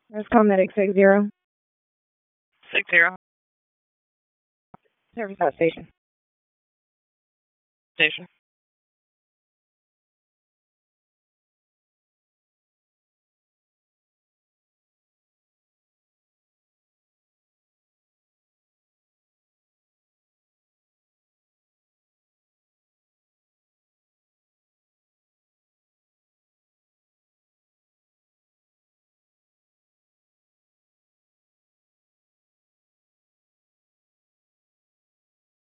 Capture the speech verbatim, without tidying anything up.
There's Comedic six zero. Six zero. Service out station. Station.